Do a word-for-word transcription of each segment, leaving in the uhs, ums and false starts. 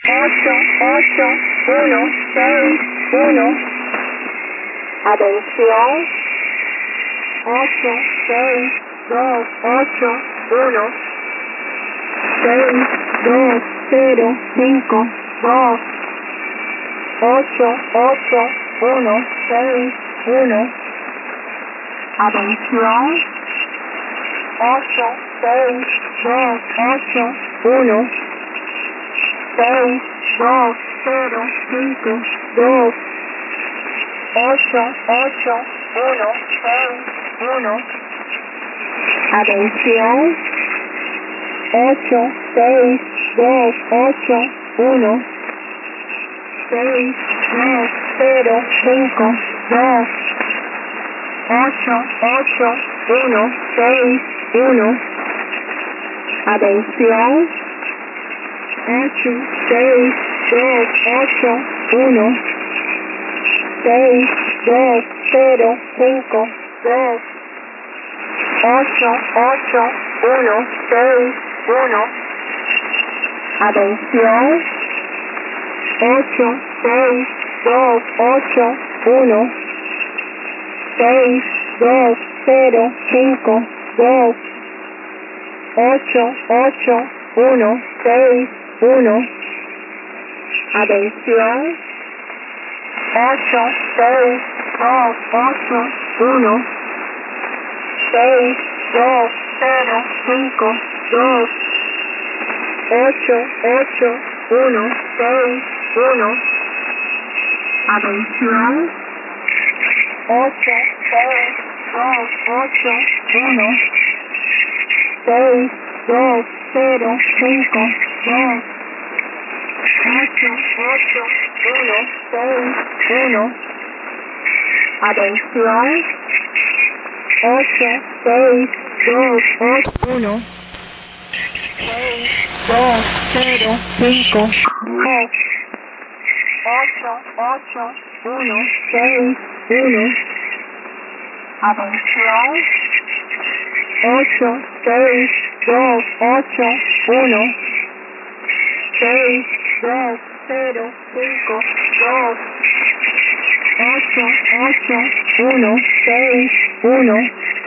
ocho, ocho, uno, seis, uno. Atención. ocho, seis, dos, ocho, uno. seis, dos, cero, cinco, dos. ocho, ocho, uno, seis, uno. Atención. ocho, seis, dos, ocho, uno. seis, dos, cero, cinco, dos. ocho, ocho, uno, seis, uno. Atención. ocho, seis, dos, ocho, uno. seis, dos, cero, cinco, dos. ocho, ocho, uno, seis, uno. Atención. ocho, seis, dos, ocho, uno. seis, dos, cero, cinco, dos. ocho, ocho, uno, seis, uno. Atención. ocho, seis, dos, ocho, uno. seis, dos, cero, cinco, dos. ocho, ocho, uno, seis, uno. Atención. ocho, seis, dos, ocho, uno. seis, dos, cero, cinco, dos. ocho, ocho, uno, seis, uno. Atención. ocho, seis, dos, ocho, uno. seis, dos, cero, cinco, dos. ocho, ocho, uno, seis, uno. Atención. ocho, seis, dos, ocho, uno. seis, dos, cero, cinco, dos. ocho, ocho, uno, seis, uno. Atención. ocho, seis, dos, ocho, uno. seis, dos, cero, cinco, dos. ocho, ocho, uno, seis, uno.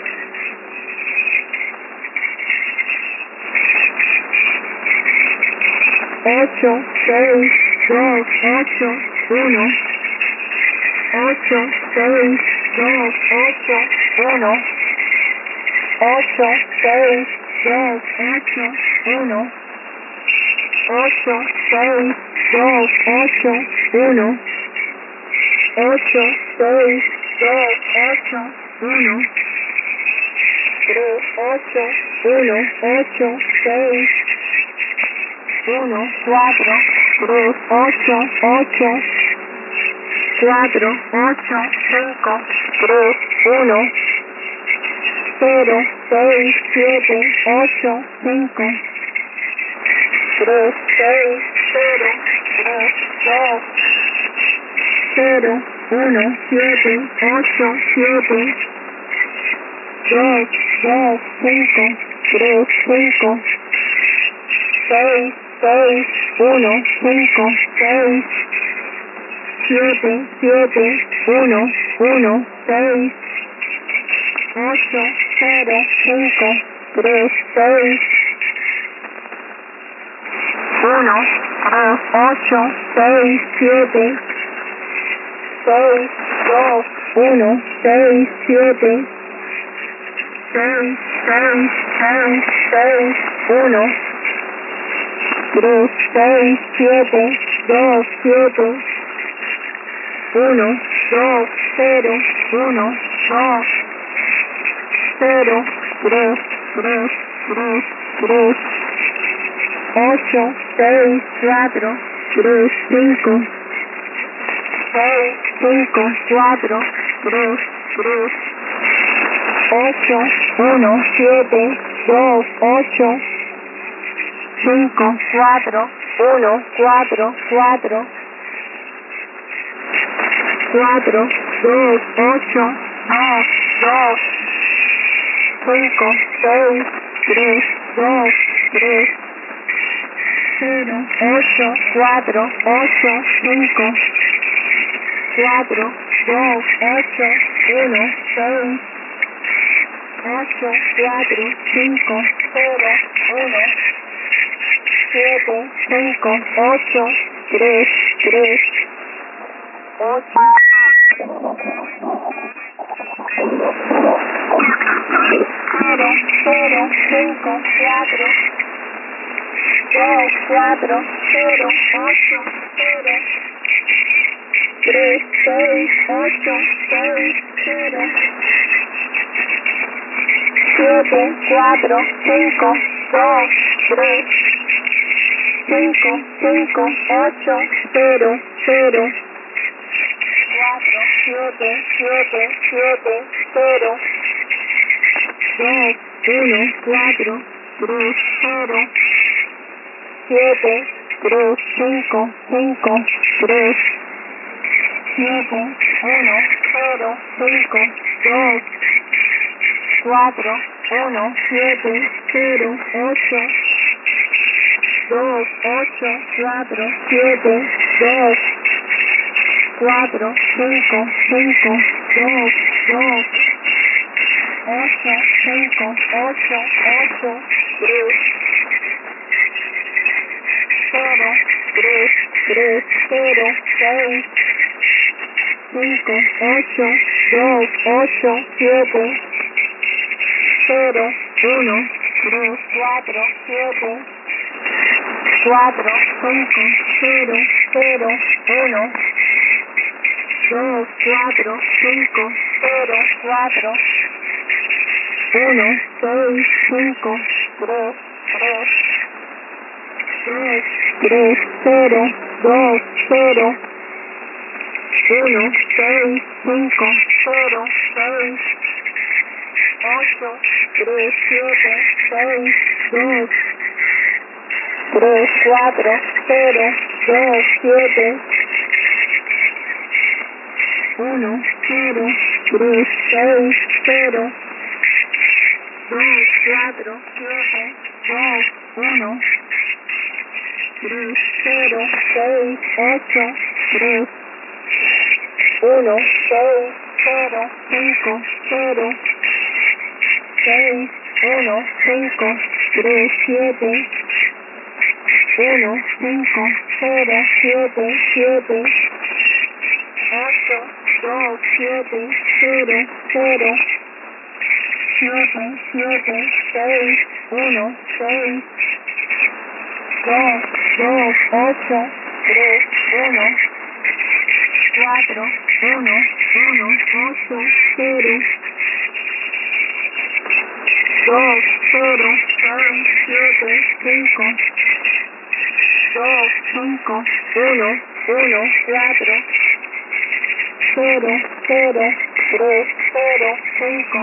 ocho, seis, dos, ocho, uno. ocho, seis, dos, ocho, uno. ocho, seis, dos, ocho, uno. ocho, seis, dos, ocho, uno. ocho, seis, dos, ocho, uno. tres, ocho, uno, ocho, seis, uno, cuatro, tres, ocho, ocho, cuatro, ocho, cinco, tres, uno. cero, seis, siete, ocho, cinco. tres, seis, cero, tres, dos. cero, uno, siete, ocho, siete. dos, dos, cinco, tres, cinco. seis, seis, uno, cinco, seis. siete, siete, uno, uno, seis. ocho, cero, cinco, tres, seis. uno, tres, ocho, seis, siete. seis, dos, uno, seis, siete. seis, seis, seis, seis, uno. tres, seis, siete, dos, siete. uno, dos, cero, uno, dos. cero, tres, tres, tres, tres. ocho, seis, cuatro, tres, cinco. seis, cinco, cuatro, tres, tres. ocho, uno, siete, dos, ocho. cinco, cuatro, uno, cuatro, cuatro. cuatro, dos, ocho, dos, dos. cinco, seis, tres, dos, tres. cero, ocho, cuatro, ocho, cinco, cuatro, dos, ocho, uno, seis, ocho, cuatro, cinco, cero, uno, siete, cinco, ocho, tres, tres, ocho, cero, cero, cinco, cuatro, dos, cuatro, cero, ocho, cero, tres, seis, ocho, seis, cero, siete, cuatro, cinco, dos, tres, cinco, cinco, ocho, cero, cero, cuatro, siete, siete, siete, cero, dos, uno, cuatro, tres, cero, siete, tres, cinco, cinco, tres, siete, uno, cero, cinco, dos, cuatro, uno, siete, cero, ocho, dos, ocho, cuatro, siete, dos, cuatro, cinco, cinco, dos, dos, ocho, cinco, ocho, ocho, tres, cero, tres, tres, cero, seis, cinco, ocho, dos, ocho, siete, cero, uno, tres, cuatro, siete, cuatro, cinco, cero, cero, uno, dos, cuatro, cinco, cero, cuatro, uno, seis, cinco, tres, tres, dos, tres, cero, dos, cero, uno, seis, cinco, cero, seis, ocho, tres, siete, seis, dos, tres, cuatro, cero, dos, siete, uno, cero, tres, seis, cero, dos, cuatro, siete, dos, uno, tres, cero, seis, ocho, tres, uno, seis, cero, cinco, cero, seis, uno, cinco, tres, siete, uno, cinco, cero, siete, siete, ocho, dos, siete, cero, cero, siete, siete, seis, uno, seis, dos, dos, ocho, tres, uno, cuatro, uno, uno, ocho, cero, dos, cero, seis, siete, cinco, dos, cinco, uno, uno, cuatro, cero, cero, tres, cero, cinco,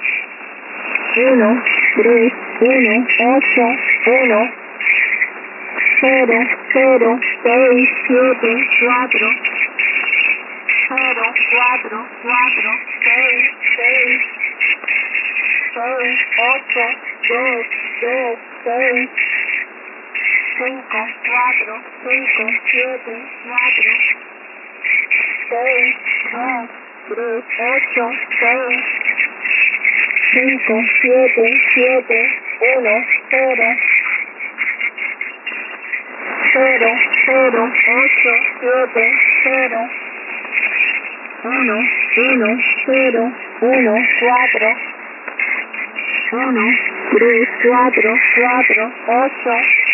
uno, tres, uno, ocho, uno, cero, cero, seis, siete, cuatro, cero, cuatro, cuatro, seis, seis, seis, ocho, dos, dos, seis, cinco, cuatro, cinco, siete, cuatro, seis, dos, tres, ocho, seis, cinco, siete, siete, uno, cero, cero, cero, ocho, siete, cero, uno, uno, cero, uno, cuatro, uno, tres, cuatro, cuatro, ocho,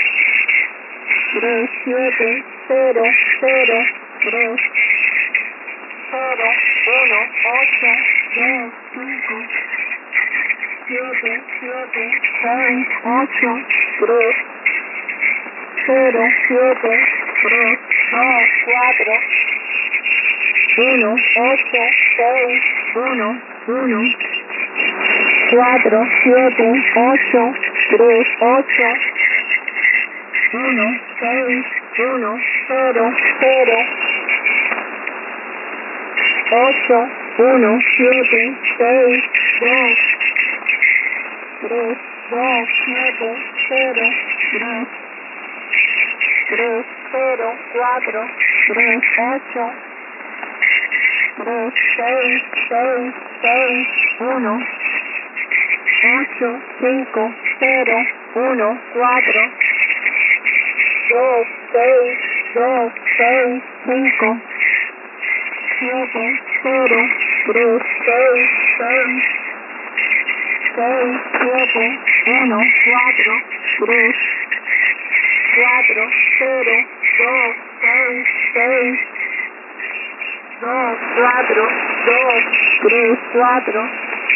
tres, siete, cero, cero, tres, cero, uno, ocho, dos, cinco, siete, siete, seis, ocho, tres, cero, siete, tres, dos, cuatro, uno, ocho, seis, uno, uno, cuatro, siete, ocho, tres, ocho, uno, seis, uno, cero, cero, ocho, uno, siete, seis, dos, tres, dos, siete, cero, tres, tres, cero, cuatro, tres, ocho, tres, seis, seis, seis, uno, ocho, cinco, cero, uno, cuatro, dos, seis, dos, seis, cinco, siete, cero, tres, seis, seis, seis, siete, uno, cuatro, tres, cuatro, cero, dos, seis, seis, dos, cuatro, dos, tres, cuatro,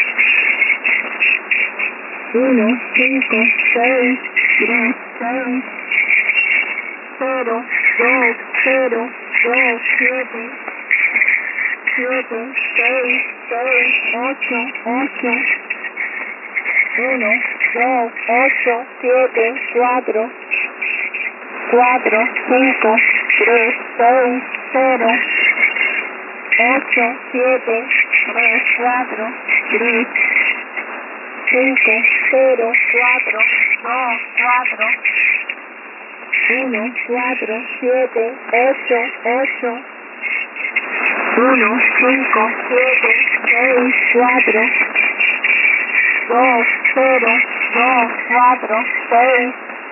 uno, cinco, seis, tres, seis, cero, dos, cero, dos, siete, siete, seis, seis, ocho, ocho, uno, dos, ocho, siete, cuatro, cuatro, cinco, tres, seis, cero, ocho, siete, tres, cuatro, tres, cinco, cero, cuatro, dos, cuatro, uno, cuatro, siete, ocho, ocho, uno, cinco, siete, seis, cuatro, dos, cero, dos, cuatro, seis,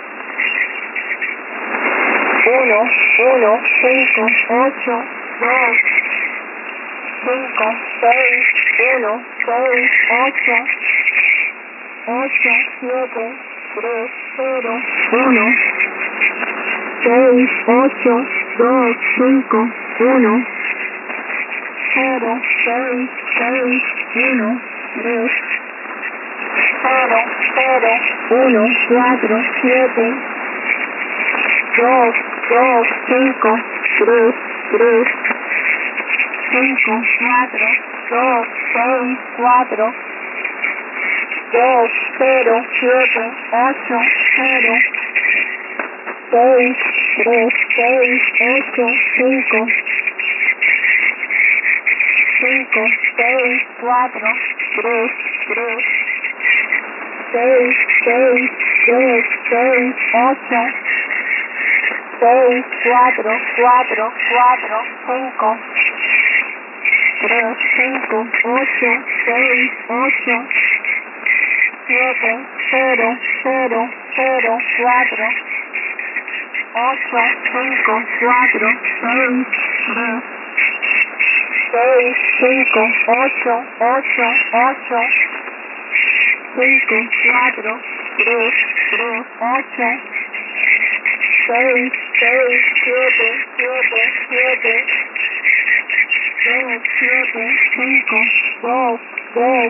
uno, uno, cinco, ocho, dos, cinco, seis, uno, seis, ocho, ocho, siete, tres, cero, uno, seis, ocho, dos, cinco, uno, cero, seis, seis, uno, tres, cero, cero, uno, cuatro, siete, dos, dos, cinco, tres, tres, cinco, cuatro, dos, seis, cuatro, dos, cero, siete, ocho, cero, seis, tres, seis, ocho, cinco, cinco, seis, cuatro, tres, tres, seis, seis, dos, seis, ocho, seis, cuatro, cuatro, cuatro, cinco, tres, cinco, ocho, seis, ocho, siete, cero, cero, cero, cuatro, ocho, cinco, cuatro, seis, tres, seis, cinco, ocho, ocho, ocho, cinco, cuatro, tres, tres, ocho, seis, seis, siete, siete, siete, dos, siete, cinco, dos, dos,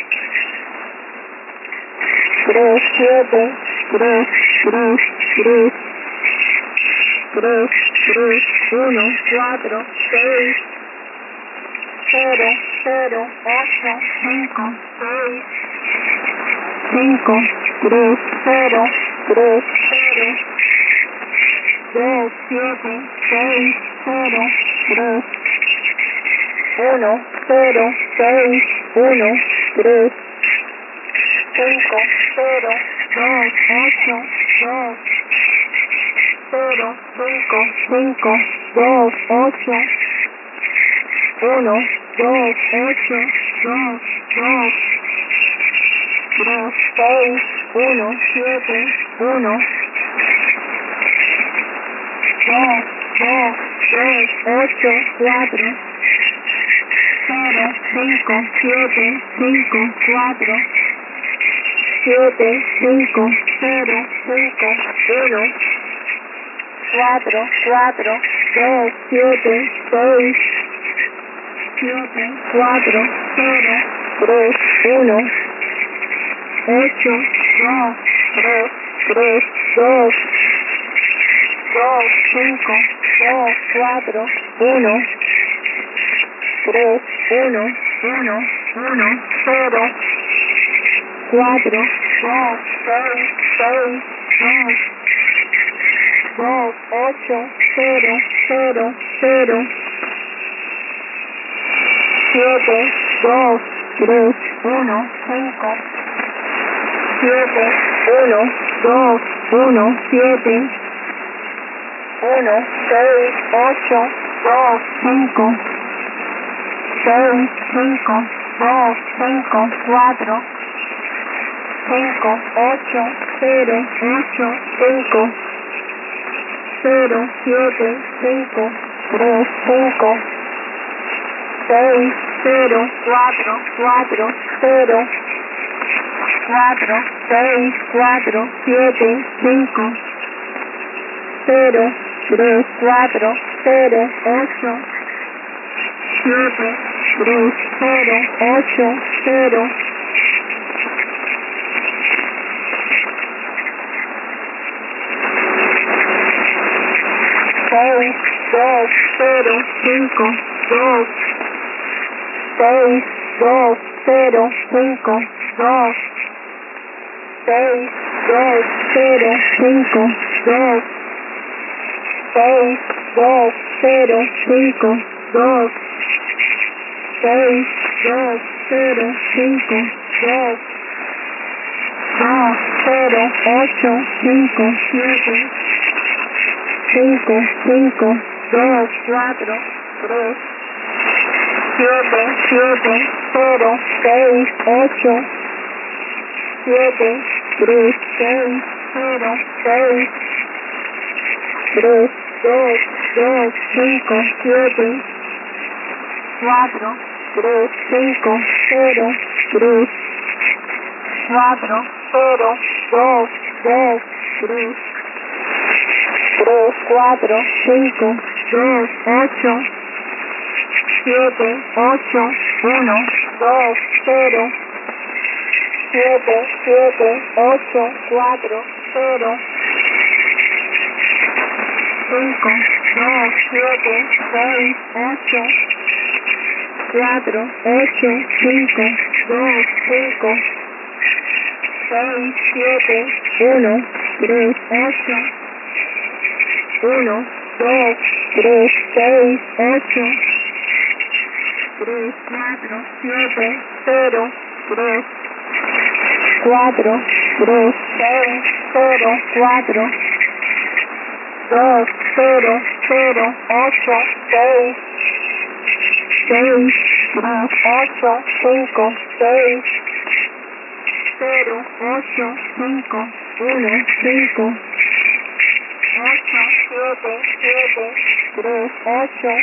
tres, siete, tres, tres, tres, tres, tres, uno, cuatro, seis, cero, cero, ocho, cinco, seis, cinco, tres, cero, tres, cero, dos, siete, seis, cero, tres, uno, cero, seis, uno, tres, cinco, cero, dos, ocho, dos, cero, cinco, cinco, dos, ocho, uno, dos, ocho, dos, dos, tres, seis, uno, siete, uno, dos, dos, tres, ocho, cuatro, cero, cinco, siete, cinco, cuatro, siete, cinco, cero, cinco, uno, cuatro, cuatro, dos, siete, seis, siete, cuatro, cero, tres, uno, ocho, dos, tres, tres, dos, dos, cinco, dos, cuatro, uno, tres, uno, uno, uno, cero, cuatro, dos, seis, seis, dos, dos, ocho, cero, cero, cero, siete, dos, tres, uno, cinco, siete, uno, dos, uno, siete, uno, seis, ocho, dos, cinco, seis, cinco, dos, cinco, cuatro, cinco, ocho, cero, ocho, cinco, cero, siete, cinco, tres, cinco, seis, cero, cuatro, cuatro, cero, cuatro, seis, cuatro, siete, cinco, cero, tres, cuatro, cero, ocho, siete, tres, cero, ocho, cero, seis, dos, cero, cinco, dos, seis, dos, cero, cinco, dos, seis, dos, cero, cinco, dos, seis, dos, cero, cinco, dos, seis, dos, cero, cinco, dos, dos, cero, ocho, cinco, siete, cinco, cinco, dos, cuatro, tres, siete, siete, cero, seis, ocho, siete, tres, seis, cero, seis, tres, dos, dos, cinco, siete, cuatro, tres, cinco, cero, tres, cuatro, cero, dos, dos, tres, tres, cuatro, cinco, dos, ocho, siete, ocho, uno, dos, cero, siete, siete, ocho, cuatro, cero, cinco, dos, siete, seis, ocho, cuatro, ocho, cinco, dos, cinco, seis, siete, uno, tres, ocho, uno, dos, tres, seis, ocho, tres, cuatro, siete, cero, tres, cuatro, tres, seis, cero, cuatro, dos, cero, cero, ocho, seis, seis, tres, ocho, cinco, seis, cero, ocho, cinco, uno, cinco, ocho, siete, siete, tres, ocho,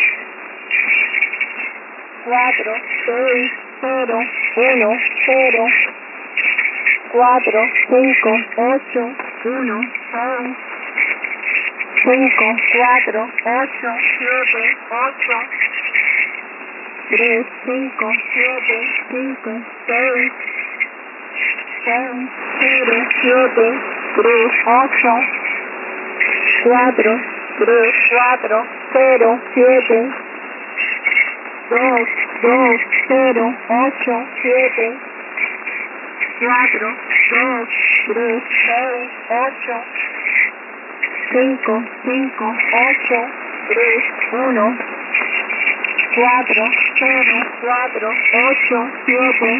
cuatro, seis, cero, uno, cero, cuatro, cinco, ocho, uno, seis, cinco, cuatro, ocho, siete, ocho, tres, cinco, siete, cinco, seis, seis, cero, siete, tres, ocho, cuatro, tres, cuatro, cero, siete, dos, dos, cero, ocho, siete, cuatro, dos, tres, seis, ocho, cinco, cinco, ocho, tres, uno, cuatro, cero, cuatro, ocho, siete,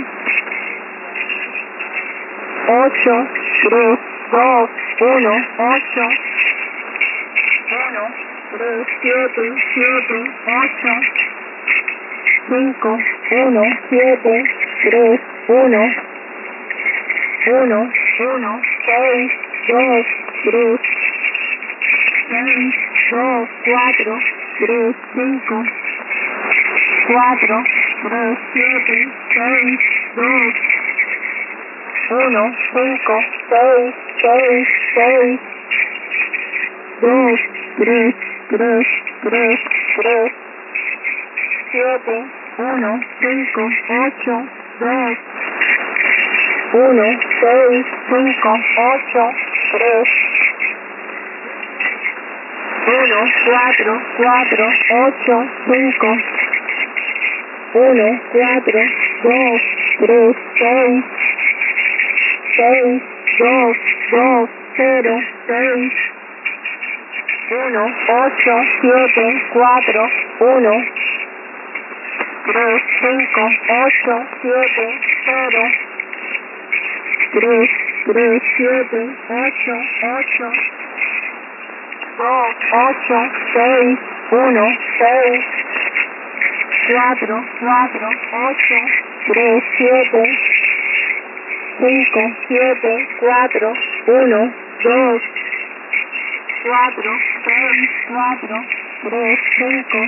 ocho, tres, dos, uno, ocho, uno, tres, siete, siete, ocho, cinco, uno, siete, tres, uno, uno, uno, seis, dos, tres, seis, dos, cuatro, tres, cinco, cuatro, tres, siete, seis, dos, uno, cinco, seis, seis, seis, dos, tres, tres, tres, tres, siete, uno, cinco, ocho, dos, uno, seis, cinco, ocho, tres, uno, cuatro, cuatro, ocho, cinco, uno, cuatro, dos, tres, seis, seis, dos, dos, cero, seis, uno, ocho, siete, cuatro, uno, tres, cinco, ocho, siete, cero, tres, tres, siete, ocho, ocho, dos, ocho, seis, uno, seis, cuatro, cuatro, ocho, tres, siete, cinco, siete, cuatro, uno, dos, cuatro, seis, cuatro, tres, cinco,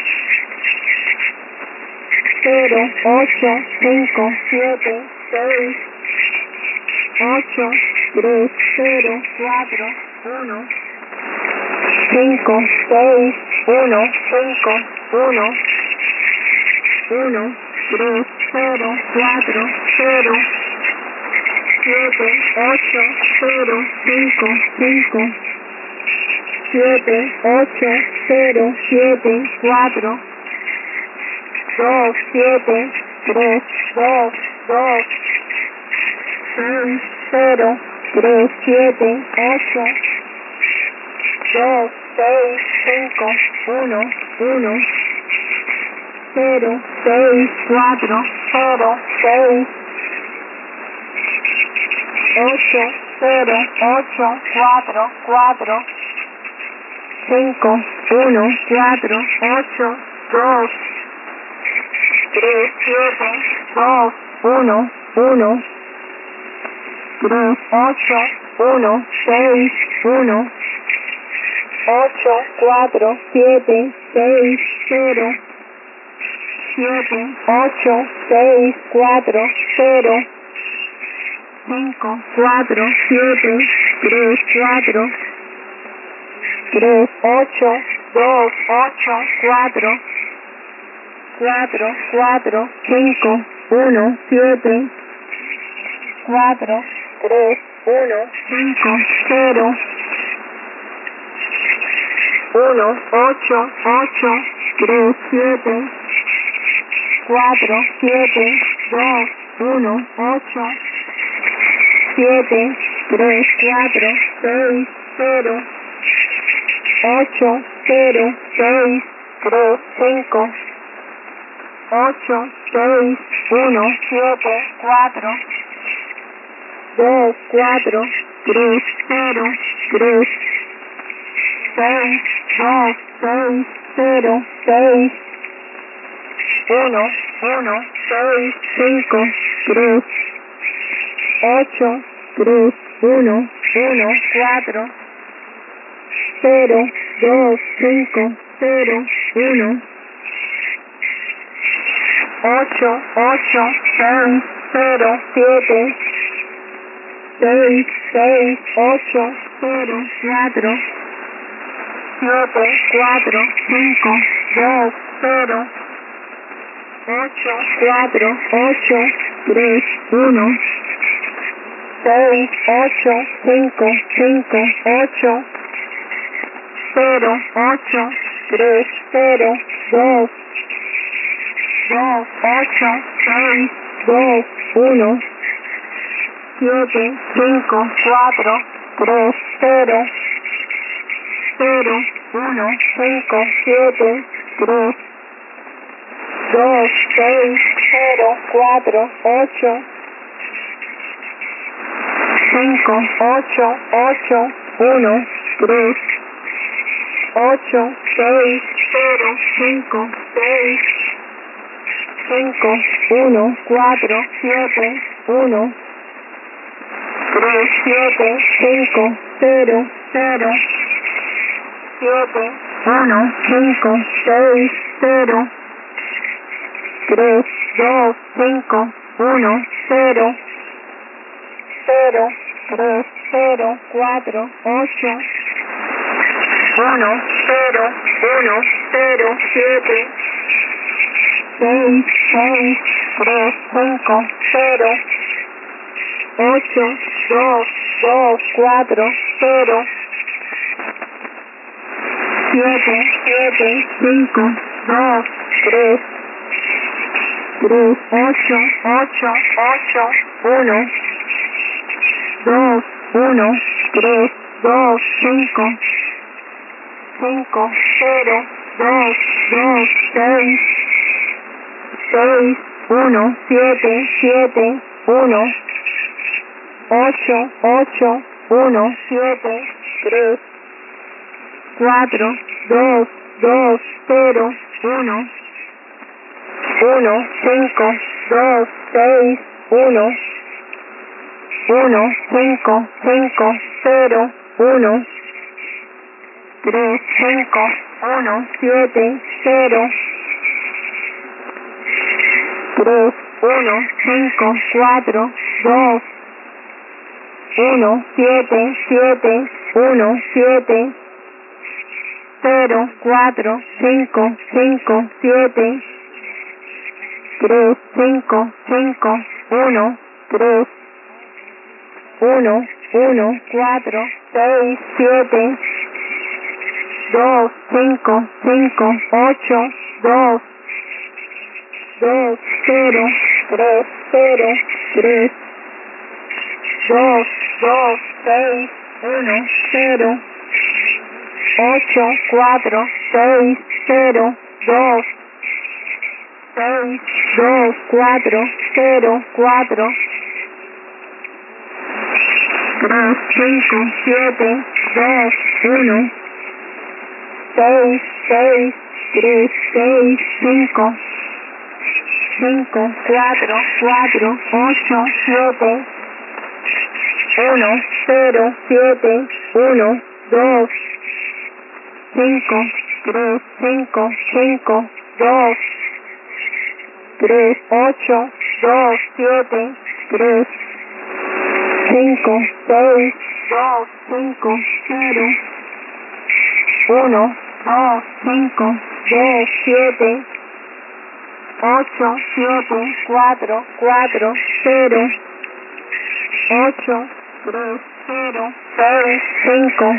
cero, ocho, cinco, siete, seis, ocho, tres, cero, cuatro, uno, cinco, seis, uno, cinco, uno, uno, tres, cero, cuatro, cero, siete, ocho, cero, cinco, cinco, siete, ocho, cero, siete, cuatro, dos, siete, tres, dos, dos, seis, cero, tres, siete, ocho, dos, seis, cinco, uno, uno, cero, seis, cuatro, cero, seis, ocho, cero, ocho, cuatro, cuatro, cinco, uno, cuatro, ocho, dos, tres, siete, dos, uno, uno, tres, ocho, uno, seis, uno, ocho, cuatro, siete, seis, cero, siete, ocho, seis, cuatro, cero, cinco, cuatro, siete, tres, cuatro, tres, ocho, dos, ocho, cuatro, cuatro, cuatro, cinco, uno, siete, cuatro, tres, uno, cinco, cero, uno, ocho, ocho, tres, siete, cuatro, siete, dos, uno, ocho, siete, tres, cuatro, seis, cero, ocho, cero, seis, tres, cinco, ocho, seis, uno, siete, cuatro, dos, cuatro, tres, cero, tres, seis, dos, seis, cero, seis, uno, uno, seis, cinco, tres, ocho, tres, uno, uno, cuatro, cero, dos, cinco, cero, uno, ocho, ocho, seis, cero, siete, seis, seis, ocho, cero, cuatro, siete, cuatro, cinco, dos, cero, ocho, cuatro, ocho, tres, uno, seis, ocho, cinco, cinco, ocho, cero, ocho, tres, cero, dos, dos, ocho, seis, dos, uno, siete, cinco, cuatro, tres, cero, cero, uno, cinco, siete, tres, dos, seis, cero, cuatro, ocho, cinco, ocho, ocho, uno, tres, ocho, seis, cero, cinco, seis, cinco, uno, cuatro, siete, uno, tres, siete, cinco, cero, cero, siete, uno, cinco, seis, cero, tres, dos, cinco, uno, cero, cero, tres, cero, cuatro, ocho, uno, cero, uno, cero, siete, seis, seis, tres, cinco, cero, ocho, dos, dos, cuatro, cero, siete, siete, cinco, dos, tres, tres, ocho, ocho, ocho, uno, dos, uno, tres, dos, cinco, cinco, cero, dos, dos, seis, seis, uno, siete, siete, uno, ocho, ocho, uno, siete, tres, cuatro, dos, dos, cero, uno, uno, cinco, dos, seis, uno, uno, cinco, cinco, cero, uno, tres, cinco, uno, siete, cero, tres, uno, cinco, cuatro, dos, uno, siete, siete, uno, siete, cero, cuatro, cinco, cinco, siete, tres, cinco, cinco, uno, tres, uno, uno, cuatro, seis, siete, dos, cinco, cinco, ocho, dos, dos, cero, tres, cero, tres, dos, dos, seis, uno, cero, ocho, cuatro, seis, cero, dos, seis, dos, cuatro, cero, cuatro, tres, cinco, siete, dos, uno, seis, seis, tres, seis, cinco, cinco, cuatro, cuatro, ocho, siete, uno, cero, siete, uno, dos, cinco, tres, cinco, cinco, dos, tres, ocho, dos, siete, tres, cinco, seis, dos, cinco, cero, uno, dos, cinco, dos, siete, ocho, siete, cuatro, cuatro, cero, ocho, tres, cero, seis, cinco,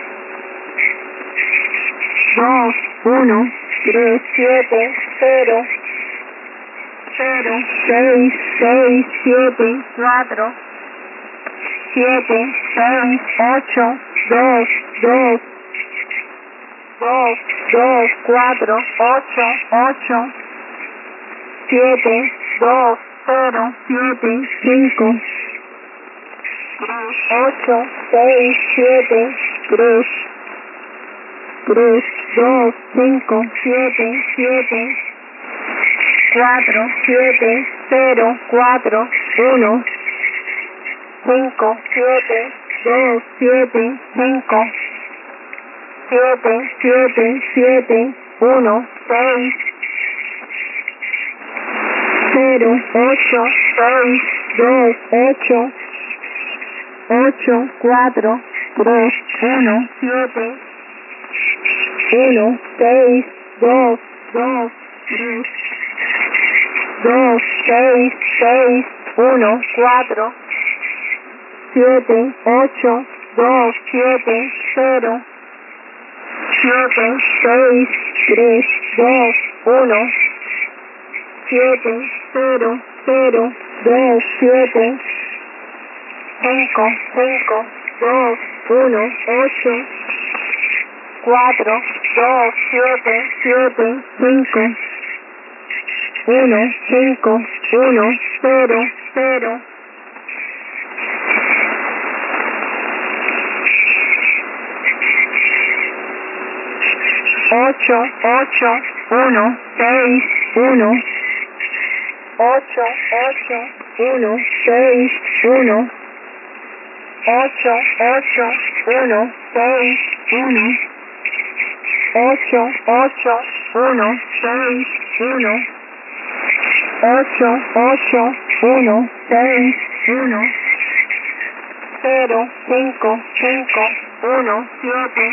dos, uno, tres, siete, cero, cero, seis, seis, siete, cuatro, siete, seis, ocho, dos, dos, dos, dos, cuatro, ocho, ocho, siete, dos, cero, siete, cinco, tres, ocho, seis, siete, tres, tres, dos, cinco, siete, siete, cuatro, siete, cero, cuatro, uno, cinco, siete, dos, siete, cinco, siete, siete, siete, uno, seis, cero, ocho, seis, dos, ocho, ocho, cuatro, tres, uno, siete, uno, seis, dos, dos, tres, dos, seis, seis, uno, cuatro, siete, ocho, dos, siete, cero, siete, seis, tres, dos, uno, siete, cero, cero, dos, siete, cinco, cinco, dos, uno, ocho, cuatro, dos, siete, siete, cinco, uno, cinco, uno, cero, cero, ocho, ocho, uno, seis, uno, ocho, ocho, uno, seis, uno, ocho, ocho, uno, seis, uno, ocho, ocho, uno, seis, uno, ocho, ocho, uno, seis, uno, cero, cinco, cinco, uno, siete,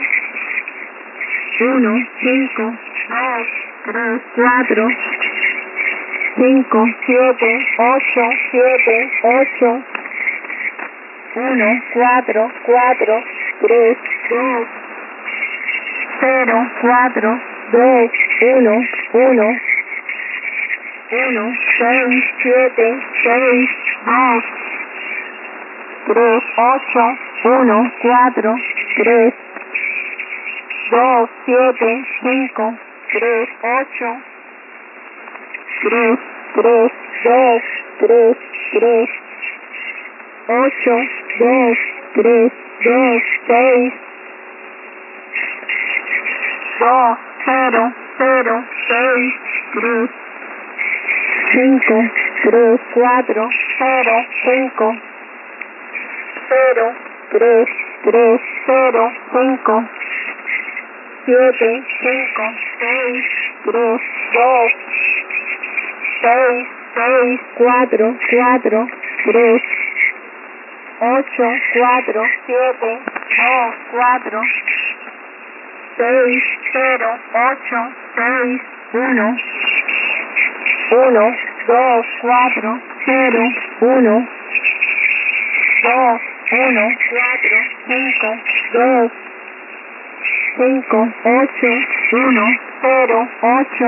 uno, cinco, dos, tres, cuatro, cinco, siete, ocho, siete, ocho, uno, cuatro, cuatro, tres, dos, cero, cuatro, dos, uno, uno, uno, seis, siete, seis, dos, tres, ocho, uno, cuatro, tres, dos, siete, cinco, tres, ocho, tres, tres, dos, tres, tres, ocho, dos, tres, dos, seis, dos, cero, cero, seis, tres, cinco, tres, cuatro, cero, cinco, cero, tres, tres, cero, cinco, siete, cinco, seis, tres, dos, seis, seis, cuatro, cuatro, tres, ocho, cuatro, siete, dos, cuatro, seis, cero, ocho, seis, uno, uno, dos, cuatro, cero, uno, dos, uno, cuatro, cinco, dos, cinco, ocho, uno, cero, ocho,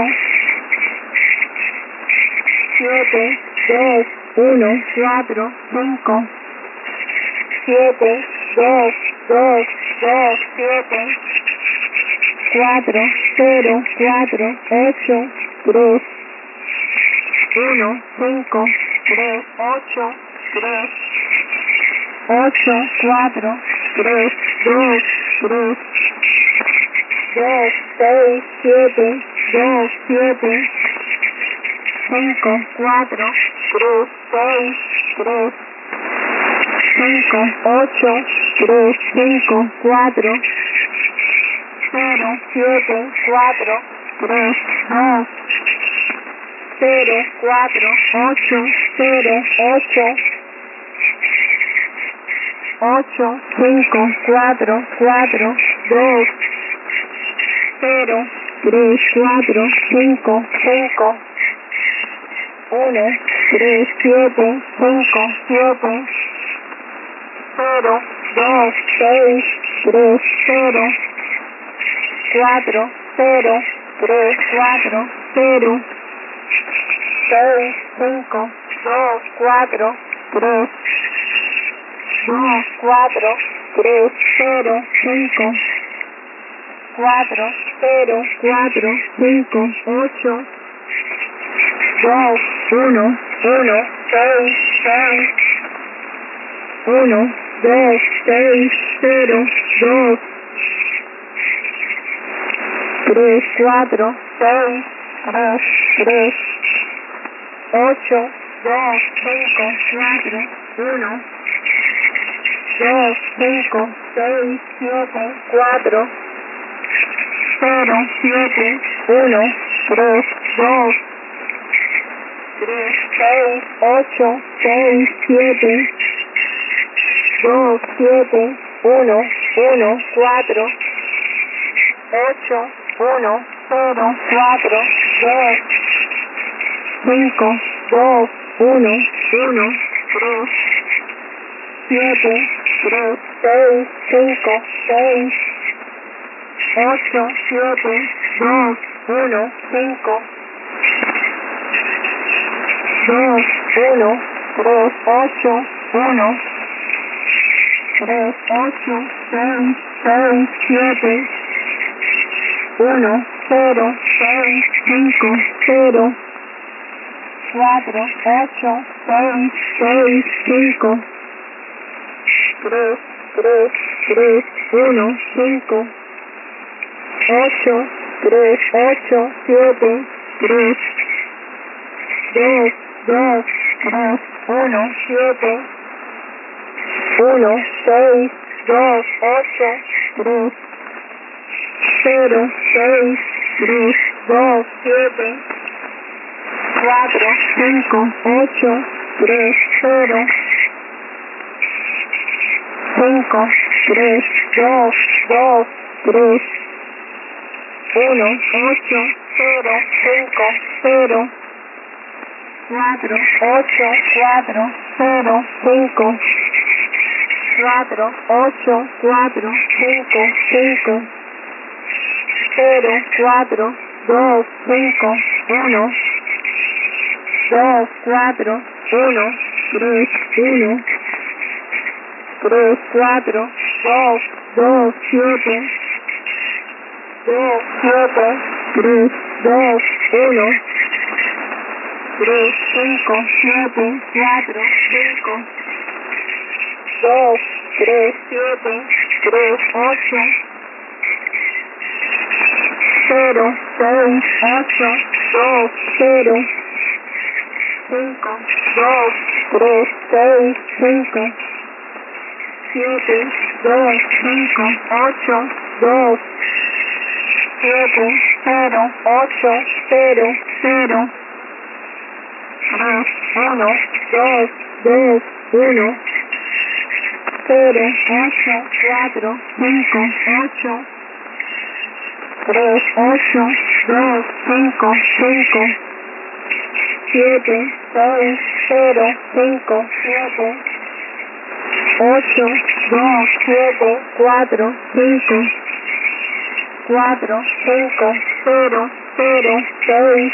siete, dos, uno, cuatro, cinco, siete, dos, dos, dos, siete, cuatro, cero, cuatro, ocho, tres, uno, cinco, tres, ocho, tres, ocho, cuatro, tres, dos, tres, dos, seis, siete, dos, siete, cinco, cuatro, tres, seis, tres, cinco, ocho, tres, cinco, cuatro, cero, siete, cuatro, tres, dos, cero, cuatro, ocho, cero, ocho, ocho, cinco, cuatro, cuatro, dos, cero, tres, cuatro, cinco, cinco, uno, tres, siete, cinco, siete, cero, dos, seis, tres, cero, cuatro, cero, tres, cuatro, cero, seis, cinco, dos, cuatro, tres, dos, cuatro, tres, cero, cinco, cuatro, cero, cuatro, cinco, ocho, dos, uno, uno, seis, seis, uno, dos, seis, cero, dos, tres, cuatro, seis, tres, tres, ocho, dos, cinco, cuatro, uno, dos, cinco, seis, siete, cuatro, cero, siete, uno, tres, dos, tres, seis, ocho, seis, siete, dos, siete, uno, uno, cuatro, ocho, uno, cero, cuatro, dos, cinco, dos, uno, uno, tres, siete, tres, seis, cinco, seis, ocho, siete, dos, uno, cinco, dos, uno, tres, ocho, uno, tres, ocho, seis, seis, siete, uno, cero, seis, cinco, cero, cuatro, ocho, seis, seis, cinco, tres, tres, tres, uno, cinco, ocho, tres, ocho, siete, tres, dos, dos, tres, uno, siete, uno, seis, dos, ocho, tres, cero, seis, tres, dos, siete, cuatro, cinco, ocho, tres, cero, cinco, tres, dos, dos, tres, uno, ocho, cero, cinco, cero, cuatro, ocho, cuatro, cero, cinco, cuatro, ocho, cuatro, cinco, cinco, cero, cuatro, dos, cinco, uno, dos, cuatro, uno, tres, uno, tres, cuatro, dos, dos, siete, dos, siete, tres, dos, uno, tres, cinco, siete, cuatro, cinco, dos, tres, siete, tres, ocho, cero, seis, ocho, dos, cero, cinco, dos, tres, seis, cinco, siete, dos, cinco, ocho, dos, siete, cero, ocho, cero, cero, tres, uno, dos, dos, uno, cero, ocho, cuatro, cinco, ocho, tres, ocho, dos, cinco, cinco, siete, seis, cero, cinco, siete, ocho, dos, siete, cuatro, cinco, cuatro, cinco, cero, cero, seis,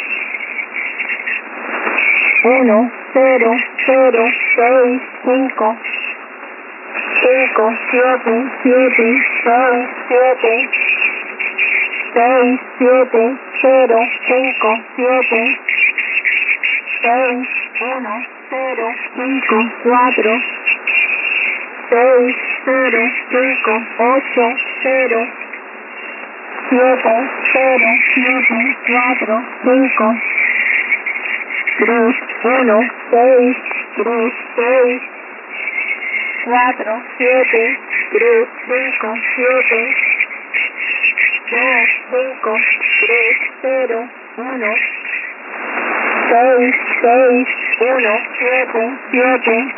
uno, cero, cero, seis, cinco, cinco, siete, siete, seis, siete, seis, siete, cero, cinco, siete, seis, uno, cero, cinco, cuatro, seis, cero, cinco, ocho, cero, siete, cero, siete, cuatro, cinco, tres, uno, seis, tres, seis, cuatro, siete, tres, cinco, siete, dos, cinco, tres, cero, uno, seis, seis, uno, siete, siete,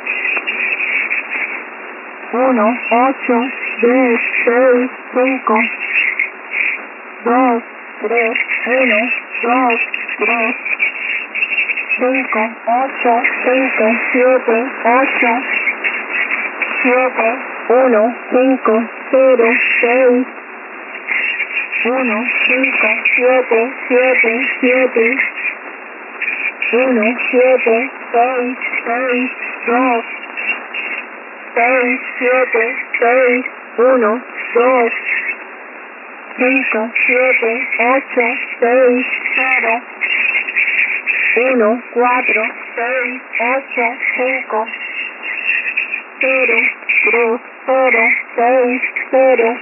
uno, ocho, dos, seis, cinco, dos, tres, uno, dos, tres, cinco, ocho, cinco, siete, ocho, siete, uno, cinco, cero, seis, uno, cinco, siete, siete, siete, uno, siete, seis, seis, dos, seis, siete, seis, uno, dos, cinco, siete, ocho, seis, cero, uno, cuatro, seis, ocho, cinco, cero, tres, cero, seis, cero,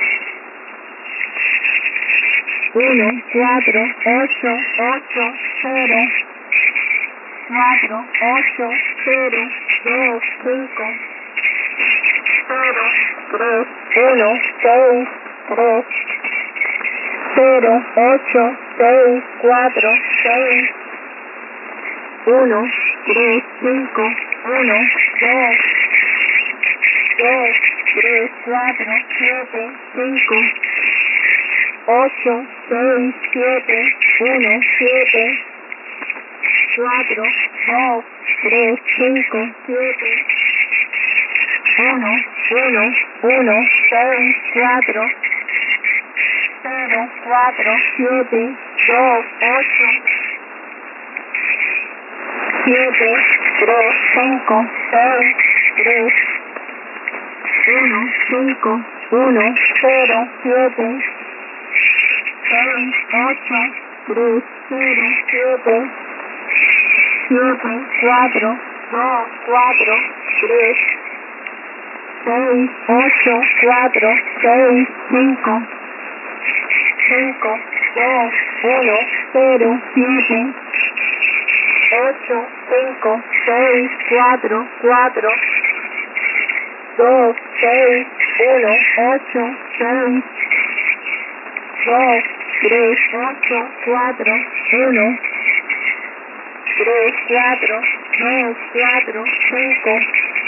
uno, cuatro, ocho, ocho, cero, cuatro, ocho, cero, dos, cinco, cero, tres, uno, seis, tres, cero, ocho, seis, cuatro, seis, uno, tres, cinco, uno, dos, dos, tres, cuatro, siete, cinco, ocho, seis, siete, uno, siete, cuatro, dos, tres, cinco, siete, uno, uno, uno, seis, cuatro, cero, cuatro, siete, dos, ocho, siete, tres, cinco, seis, tres, uno, cinco, uno, cero, siete, seis, ocho, tres, cero, siete, siete, cuatro, dos, cuatro, tres, seis, ocho, cuatro, seis, cinco, cinco, dos, uno, cero, siete, ocho, cinco, seis, cuatro, cuatro, dos, seis, uno, ocho, seis, dos, tres, ocho, cuatro, uno, tres, cuatro, dos, cuatro, cinco,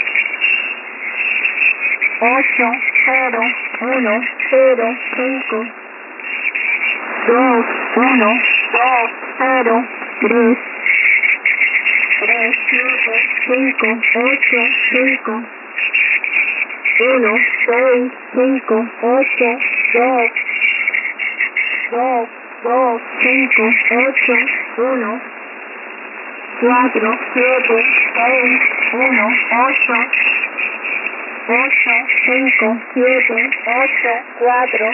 ocho, cero, uno, cero, cinco, dos, uno, dos, cero, tres, tres, siete, cinco, ocho, cinco, uno, seis, cinco, ocho, dos, dos, dos, cinco, ocho, uno, cuatro, siete, seis, uno, ocho, ocho, cinco, siete, ocho, cuatro,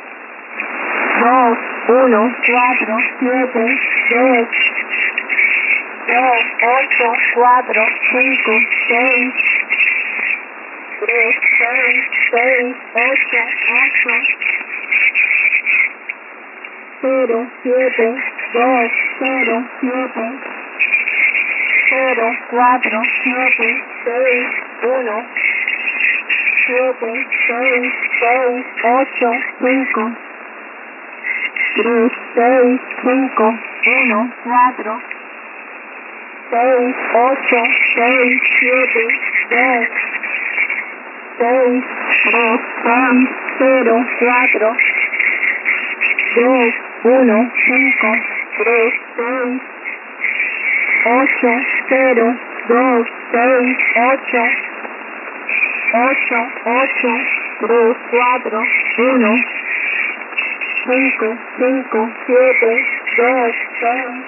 dos, uno, cuatro, siete, dos, dos, ocho, cuatro, cinco, seis, tres, seis, seis, ocho, ocho, cero, siete, dos, cero, siete, cero, cuatro, siete, seis, uno, siete, seis, seis, ocho, cinco, tres, seis, cinco, uno, cuatro, seis, ocho, seis, siete, dos, seis, tres, seis, cero, cuatro, dos, uno, cinco, tres, seis, ocho, cero, dos, seis, ocho, ocho, ocho, tres, cuatro, uno, cinco, cinco, siete, dos, seis,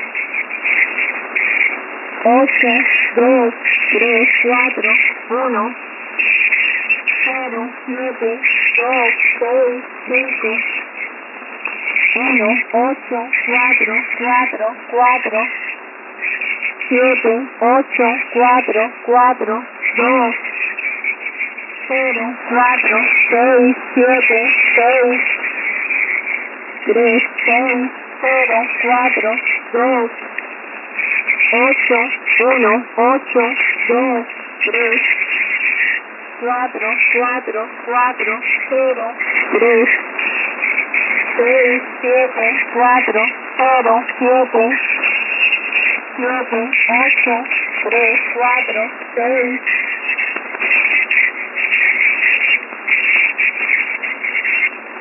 ocho, dos, tres, cuatro, uno, cero, siete, dos, seis, cinco, uno, ocho, cuatro, cuatro, cuatro, siete, ocho, cuatro, cuatro, dos, cero, cuatro, seis, siete, seis, tres, seis, cero, cuatro, dos, ocho, uno, ocho, dos, tres, cuatro, cuatro, cuatro, cero, tres, seis, siete, cuatro, cero, siete, siete, ocho, tres, cuatro, seis,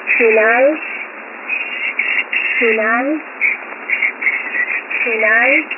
final, final, final.